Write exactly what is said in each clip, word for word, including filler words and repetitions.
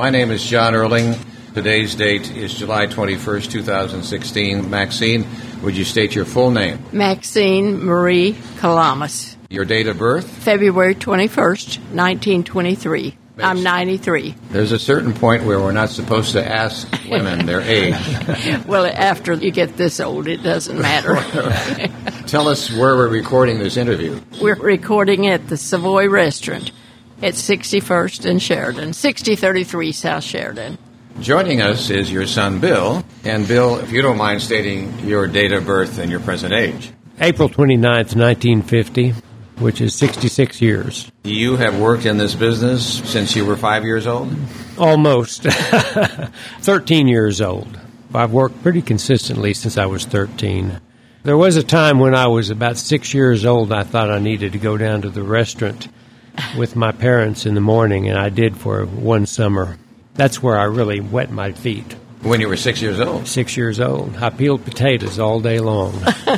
My name is John Erling. Today's date is July twenty-first, twenty sixteen. Maxine, would you state your full name? Maxine Marie Calamas. Your date of birth? February twenty-first, nineteen twenty-three. I'm ninety-three. There's a certain point where we're not supposed to ask women their age. Well, after you get this old, it doesn't matter. Tell us where we're recording this interview. We're recording at the Savoy Restaurant at sixty-first and Sheridan, sixty thirty-three South Sheridan. Joining us is your son, Bill. And, Bill, if you don't mind stating your date of birth and your present age. April twenty-ninth, nineteen fifty, which is sixty-six years. You have worked in this business since you were five years old? Almost. thirteen years old. I've worked pretty consistently since I was thirteen. There was a time when I was about six years old, I thought I needed to go down to the restaurant with my parents in the morning, and I did for one summer. That's where I really wet my feet. When you were six years old? Six years old. I peeled potatoes all day long.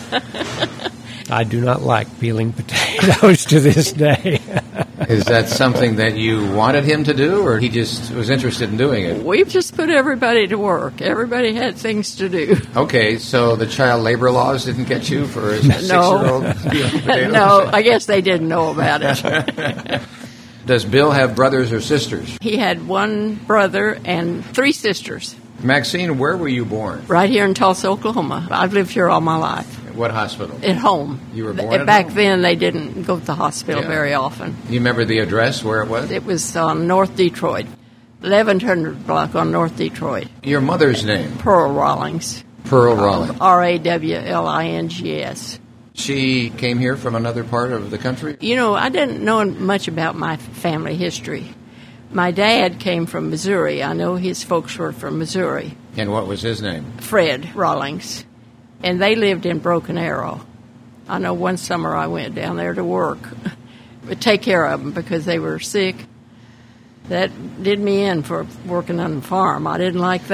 I do not like peeling potatoes to this day. Is that something that you wanted him to do, or he just was interested in doing it? We've just put everybody to work. Everybody had things to do. Okay, so the child labor laws didn't get you for a No. six-year-old peeling potatoes? No, I guess they didn't know about it. Does Bill have brothers or sisters? He had one brother and three sisters. Maxine, where were you born? Right here in Tulsa, Oklahoma. I've lived here all my life. What hospital? At home. You were born Th- at Back home? then, they didn't go to the hospital Yeah. very often. You remember the address where it was? It was on North Detroit, eleven hundred block on North Detroit. Your mother's name? Pearl Rawlings. Pearl Rawlings. R A W L I N G S. She came here from another part of the country? You know, I didn't know much about my family history. My dad came from Missouri. I know his folks were from Missouri. And what was his name? Fred Rawlings. And they lived in Broken Arrow. I know one summer I went down there to work, but take care of them because they were sick. That did me in for working on the farm. I didn't like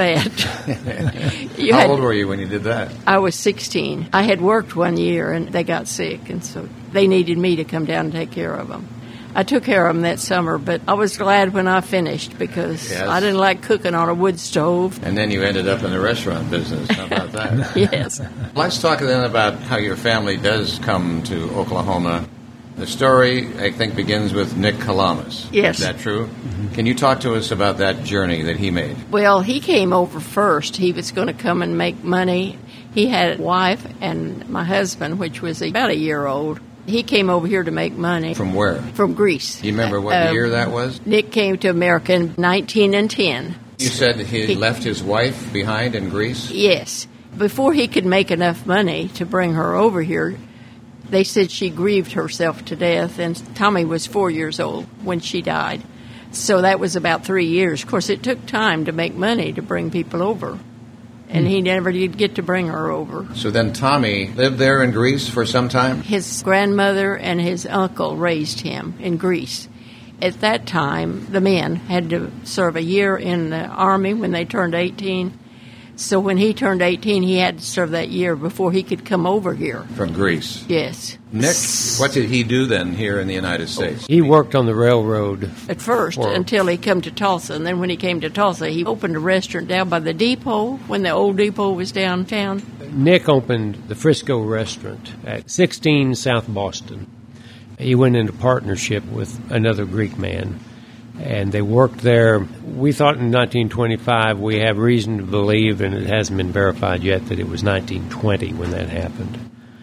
that. You How had- old were you when you did that? I was sixteen. I had worked one year, and they got sick, and so they needed me to come down and take care of them. I took care of them that summer, but I was glad when I finished because Yes. I didn't like cooking on a wood stove. And then you ended up in the restaurant business. How about that? Yes. Let's talk then about how your family does come to Oklahoma. The story, I think, begins with Nick Calamas. Yes. Is that true? Mm-hmm. Can you talk to us about that journey that he made? Well, he came over first. He was going to come and make money. He had a wife and my husband, which was about a year old. He came over here to make money. From where? From Greece. Do you remember what Uh, year that was? Nick came to America in nineteen ten. You said he, he- left his wife behind in Greece? Yes. Before he could make enough money to bring her over here, they said she grieved herself to death, and Tommy was four years old when she died. So that was about three years. Of course, it took time to make money to bring people over, and he never did get to bring her over. So then Tommy lived there in Greece for some time? His grandmother and his uncle raised him in Greece. At that time, the men had to serve a year in the Army when they turned eighteen. So when he turned eighteen, he had to serve that year before he could come over here. From Greece. Yes. Nick, what did he do then here in the United States? He worked on the railroad. At first, Or- until he come to Tulsa. And then when he came to Tulsa, he opened a restaurant down by the depot when the old depot was downtown. Nick opened the Frisco restaurant at sixteen South Boston. He went into partnership with another Greek man, and they worked there. We thought in nineteen twenty-five, we have reason to believe, and it hasn't been verified yet, that it was nineteen twenty when that happened.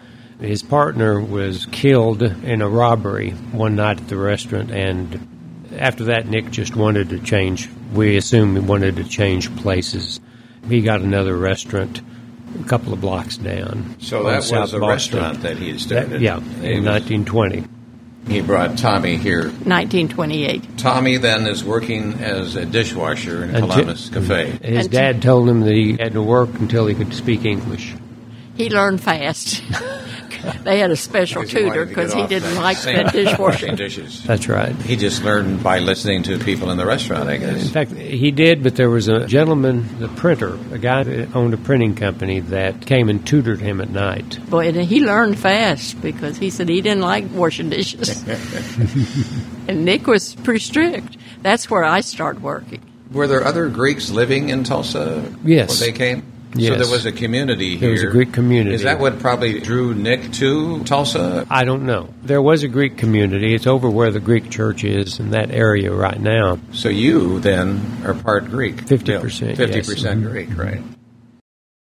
His partner was killed in a robbery one night at the restaurant, and after that, Nick just wanted to change. We assume he wanted to change places. He got another restaurant a couple of blocks down. So on that was South a Boston. restaurant that he had started? That- yeah, He in was- nineteen twenty. He brought Tommy here. nineteen twenty-eight. Tommy then is working as a dishwasher in Until- Columbus Cafe. His Until- dad told him that he had to work until he could speak English. He learned fast. They had a special Because he wanted tutor to because get he off didn't that like sink, that washing dishwashing. dishes. That's right. He just learned by listening to people in the restaurant, I In guess. fact, he did, but there was a gentleman, the printer, a guy that owned a printing company that came and tutored him at night. Boy, and he learned fast because he said he didn't like washing dishes. And Nick was pretty strict. That's where I started working. Were there other Greeks living in Tulsa Yes. when they came? Yes. So there was a community here. There was a Greek community. Is that what probably drew Nick to Tulsa? I don't know. There was a Greek community. It's over where the Greek church is in that area right now. So you then are part Greek. fifty percent, fifty yes. percent Mhm. Greek, right?